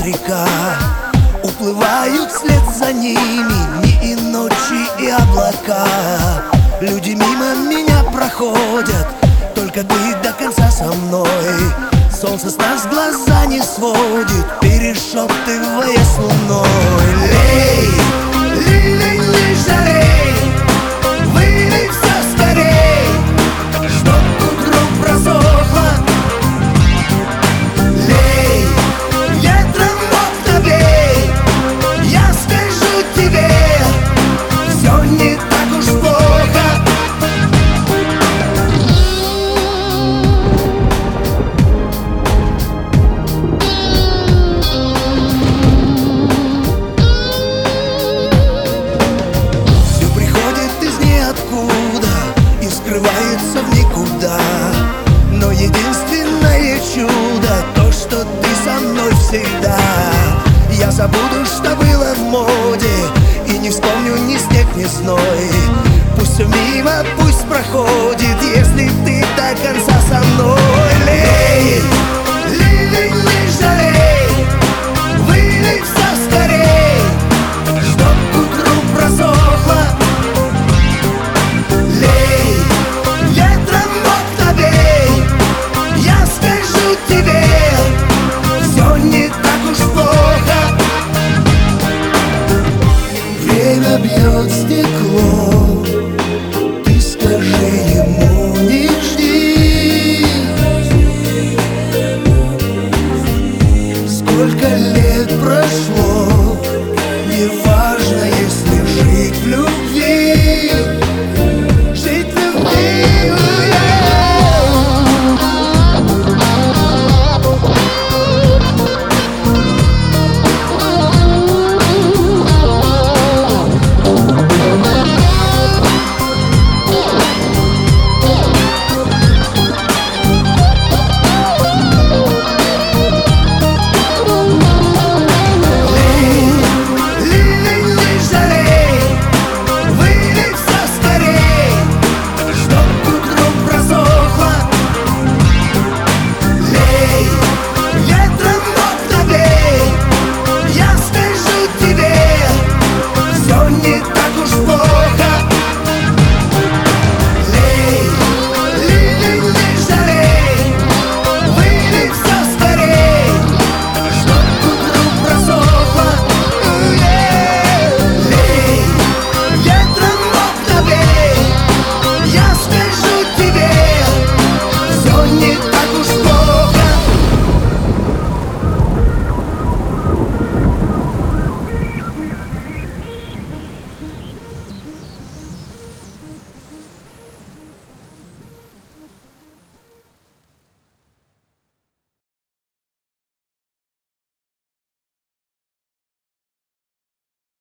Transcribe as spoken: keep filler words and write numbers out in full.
река. Уплывают вслед за ними дни и ночи и облака. Люди мимо меня проходят, только ты до конца со мной. Солнце с нас глаза не сводит, перешептывая с луной. Лей, лей, лей, лей, жарей, вылей все скорей, чтоб утром просохло. Лей, ветром в окна бей, я скажу тебе, все не так уж плохо. Скрывается в никуда, но единственное чудо то, что ты со мной всегда. Я забуду, что было в моде, и не вспомню ни снег, ни зной. Пусть все мимо, пусть проходит, если ты до конца со мной. Лей, лей, лей, лей, жарей, вылей все скорей, чтоб утром просохло. Время бьет стекло.